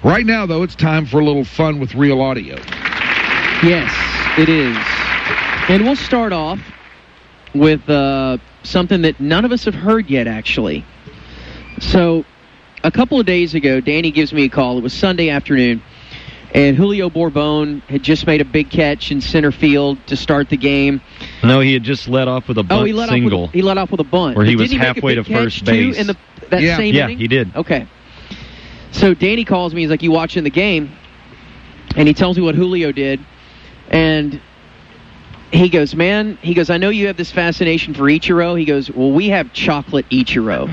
Right now, though, it's time for a little fun with real audio. Yes, it is. And we'll start off with something that none of us have heard yet, actually. So, a couple of days ago, Danny gives me a call. It was Sunday afternoon, and Julio Bourbon had just made a big catch in center field to start the game. No, he had just led off with a bunt single. He led off with a bunt. Where he was halfway to first base. In that same inning? He did. Okay. So Danny calls me. He's like, "You watching the game?" And he tells me what Julio did. And he goes, "Man," he goes, "I know you have this fascination for Ichiro." He goes, "Well, we have chocolate Ichiro."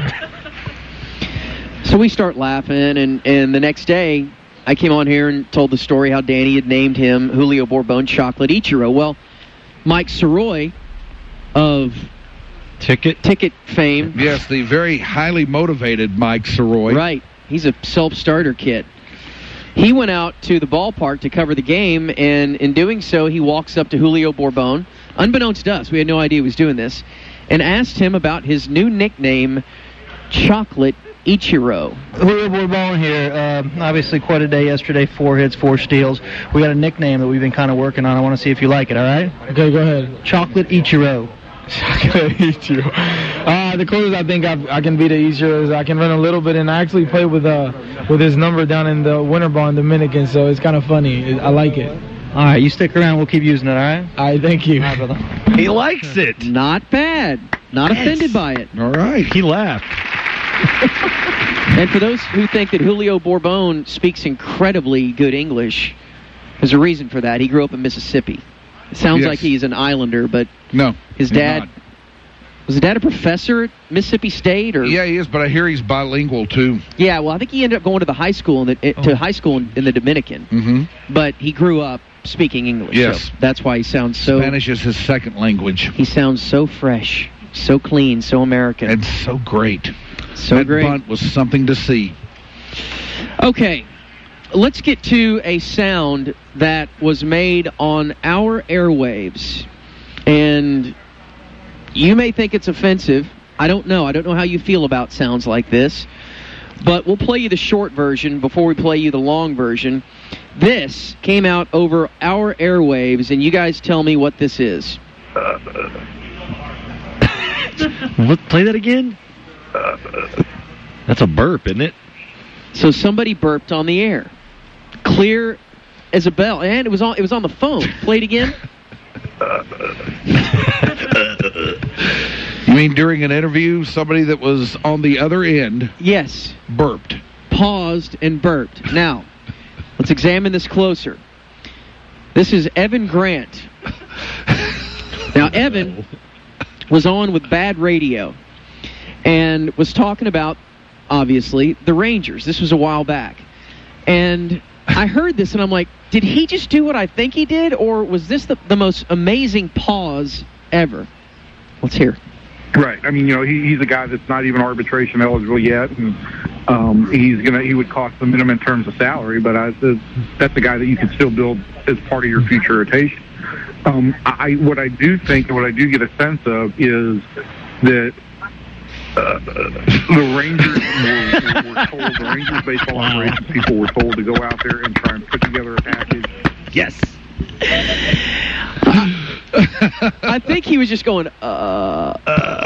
So we start laughing. And the next day, I came on here and told the story how Danny had named him Julio Bourbon Chocolate Ichiro. Well, Mike Soroy of Ticket fame. Yes, the very highly motivated Mike Soroy. Right. He's a self-starter kid. He went out to the ballpark to cover the game, and in doing so, he walks up to Julio Bourbon, unbeknownst to us, we had no idea he was doing this, and asked him about his new nickname, Chocolate Ichiro. Julio Bourbon here. Obviously, quite a day yesterday. 4 hits, 4 steals. We got a nickname that we've been kind of working on. I want to see if you like it, all right? Okay, go ahead. Chocolate Ichiro. Chocolate Ichiro. The closest I think I can be to Ichiro is I can run a little bit, and I actually play with his number down in the winter ball in Dominican, so it's kind of funny. I like it. All right, you stick around. We'll keep using it, all right? All right, thank you. All right, brother. He likes it. Not bad. Not offended by it. All right. He laughed. And for those who think that Julio Bourbon speaks incredibly good English, there's a reason for that. He grew up in Mississippi. It sounds like he's an Islander, but no, his dad... Was his dad a professor at Mississippi State? Or? Yeah, he is, but I hear he's bilingual, too. Yeah, well, I think he ended up going to the high school in the Dominican. Mm-hmm. But he grew up speaking English. Yes. So that's why he sounds so... Spanish is his second language. He sounds so fresh, so clean, so American. And so great. So great. That bunt was something to see. Okay, let's get to a sound that was made on our airwaves. And... you may think it's offensive. I don't know. I don't know how you feel about sounds like this. But we'll play you the short version before we play you the long version. This came out over our airwaves, and you guys tell me what this is. Play that again? That's a burp, isn't it? So somebody burped on the air. Clear as a bell. And it was on the phone. Play it again. You mean during an interview, somebody that was on the other end... Yes. Burped. Paused and burped. Now, let's examine this closer. This is Evan Grant. Now, Evan was on with bad radio and was talking about, obviously, the Rangers. This was a while back. And I heard this, and I'm like, did he just do what I think he did, or was this the most amazing pause ever? Let's hear. Right. I mean, he's a guy that's not even arbitration eligible yet, and he would cost the minimum in terms of salary, but that's a guy that you can still build as part of your future rotation. What I do think, and what I do get a sense of, is that the Rangers were told, the Rangers baseball operations people were told to go out there and try and put together a package. Yes. I think he was just going, but,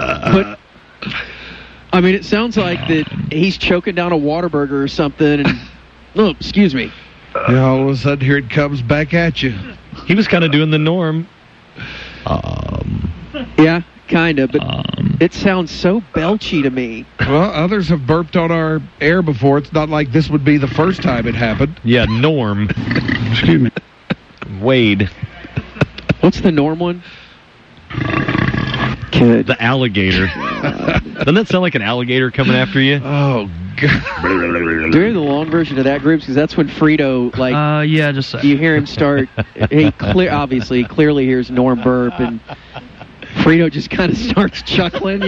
I mean, it sounds like that he's choking down a Whataburger or something, and, oh, excuse me. Yeah, all of a sudden, here it comes back at you. He was kind of doing the Norm. Yeah, kind of, but it sounds so belchy to me. Well, others have burped on our air before. It's not like this would be the first time it happened. Yeah, Norm. Excuse me. Wade. What's the Norm one? Kid. The alligator. Doesn't that sound like an alligator coming after you? Oh, God. Do you hear the long version of that, Groups? Because that's when Frito, yeah, just a you hear him start. He clearly hears Norm burp, and Frito just kind of starts chuckling,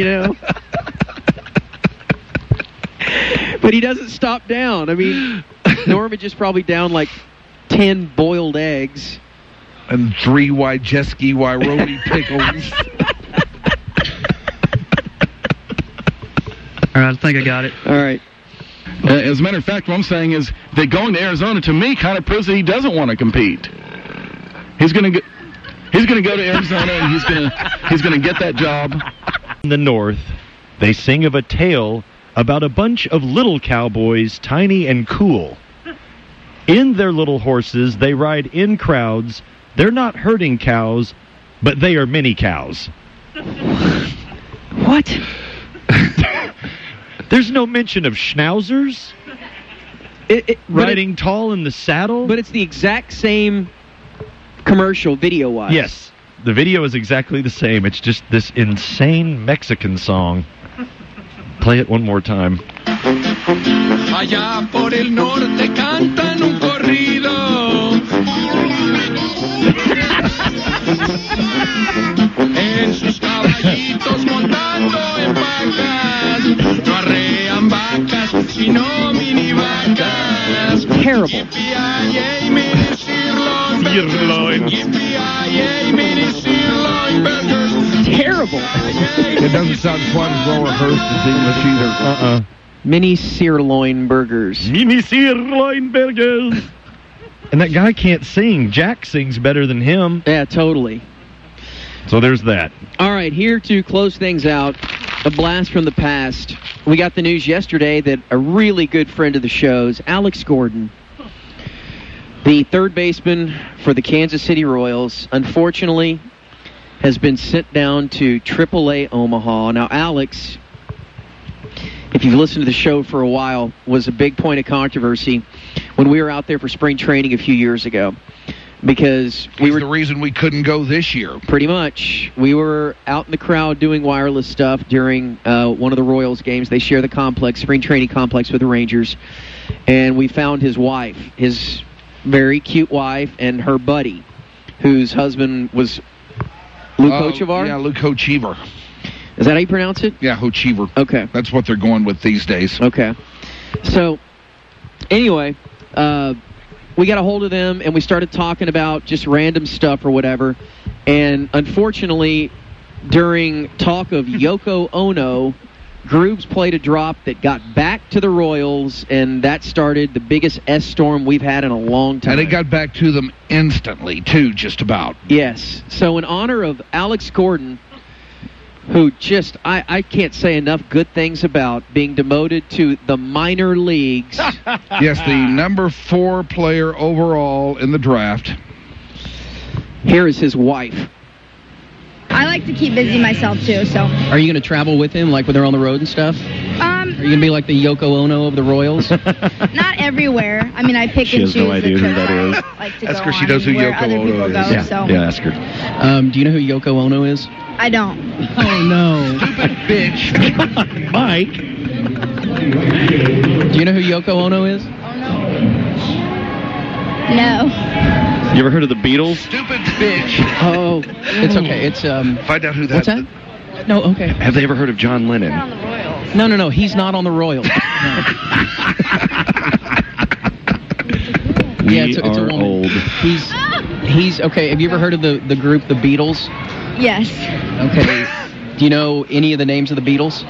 But he doesn't stop down. I mean, Norm had just probably down like 10 boiled eggs. And 3 Wyjeski Wyrodi pickles. All right, I think I got it. All right. As a matter of fact, what I'm saying is that going to Arizona, to me, kind of proves that he doesn't want to compete. He's going to go to Arizona, and he's going to get that job. In the North, they sing of a tale about a bunch of little cowboys, tiny and cool. In their little horses, they ride in crowds. They're not herding cows, but they are mini cows. What? There's no mention of schnauzers riding tall in the saddle. But it's the exact same commercial video-wise. Yes, the video is exactly the same. It's just this insane Mexican song. Play it one more time. Allá por el norte cantan un corrido. En sus caballitos montando en vacas. No arrean vacas, sino mini vacas. Terrible. Yippee-yi-yay, mini sirloin burgers. Yippee-yi-yay, mini sirloin burgers. Terrible. It doesn't sound quite as well rehearsed as English either. Mini sirloin burgers. Mini sirloin burgers. And that guy can't sing. Jack sings better than him. Yeah, totally. So there's that. All right, here to close things out, a blast from the past. We got the news yesterday that a really good friend of the show's, Alex Gordon, the third baseman for the Kansas City Royals, unfortunately has been sent down to AAA Omaha. Now, Alex, if you've listened to the show for a while, was a big point of controversy when we were out there for spring training a few years ago. Because He's the reason we couldn't go this year. Pretty much. We were out in the crowd doing wireless stuff during one of the Royals games. They share the complex, spring training complex with the Rangers. And we found his wife, his very cute wife, and her buddy, whose husband was Luke Hochevar? Yeah, Luke Hochevar. Is that how you pronounce it? Yeah, Hochevar. Okay. That's what they're going with these days. Okay. So, anyway, we got a hold of them, and we started talking about just random stuff or whatever. And unfortunately, during talk of Yoko Ono, Grooves played a drop that got back to the Royals, and that started the biggest S-storm we've had in a long time. And it got back to them instantly, too, just about. Yes. So in honor of Alex Gordon, who just, I can't say enough good things about, being demoted to the minor leagues. Yes, the number 4 player overall in the draft. Here is his wife. I like to keep busy myself, too, so. Are you going to travel with him, like when they're on the road and stuff? Are you going to be like the Yoko Ono of the Royals? Not everywhere. I mean, I pick and choose. She has no idea who that is. Like to Ask go her, she on knows who where Yoko other Ono people is. go, Yeah, so. yeah, ask her. Do you know who Yoko Ono is? I don't. Oh, no. Stupid bitch. Mike. Do you know who Yoko Ono is? Oh, no. No. You ever heard of the Beatles? Stupid bitch. Oh, it's okay. It's, Find out who that what's that? No, okay. Have they ever heard of John Lennon? On the Royals. No. He's not on the Royals. Yeah, it's a woman. Old. He's okay. Have you ever heard of the group The Beatles? Yes. Okay. Do you know any of the names of the Beatles?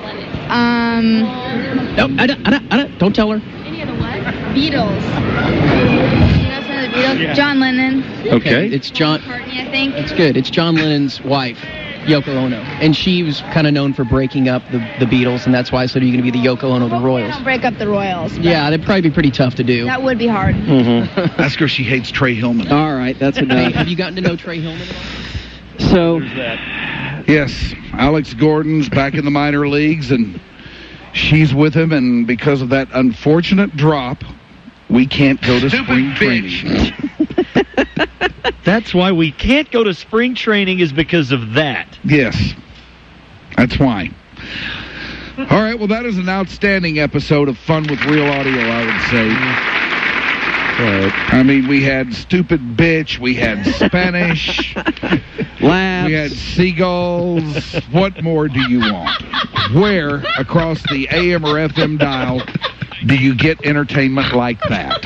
No, I don't. Don't tell her. Any of the what? Beatles. You know some of the Beatles? Yeah. John Lennon. Okay. It's John. McCartney, I think. It's good. It's John Lennon's wife, Yoko Ono. And she was kind of known for breaking up the Beatles, and that's why I said, are you going to be the Yoko Ono of the Royals? Don't break up the Royals. Yeah, that'd probably be pretty tough to do. That would be hard. Mm-hmm. Ask her if she hates Trey Hillman. All right, that's enough. Have you gotten to know Trey Hillman at all? So, Yes, Alex Gordon's back in the minor leagues, and she's with him, and because of that unfortunate drop, we can't go to spring training. That's why we can't go to spring training, is because of that. Yes, that's why. All right, well, that is an outstanding episode of Fun with Real Audio, I would say. Right. I mean, we had Stupid Bitch, we had Spanish, laughs. we had seagulls. What more do you want? Where, across the AM or FM dial, do you get entertainment like that?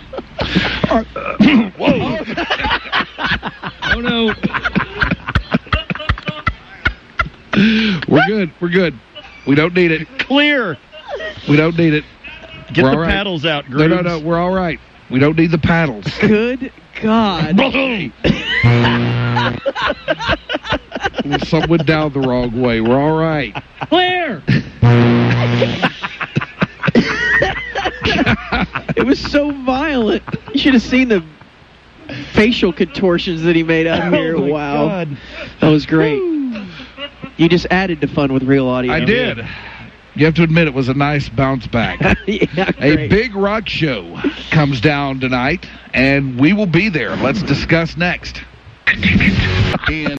Whoa. Oh, no. We're good. We don't need it. Clear. We don't need it. Get We're the all right. paddles out, No, Grooves. we're all right. We don't need the paddles. Good God. Some went down the wrong way. We're all right. Claire! It was so violent. You should have seen the facial contortions that he made out here. Oh my Wow. God. That was great. You just added to fun with real audio. I did. You have to admit it was a nice bounce back. Yeah, A great. big rock show comes down tonight, and we will be there. Let's discuss next. And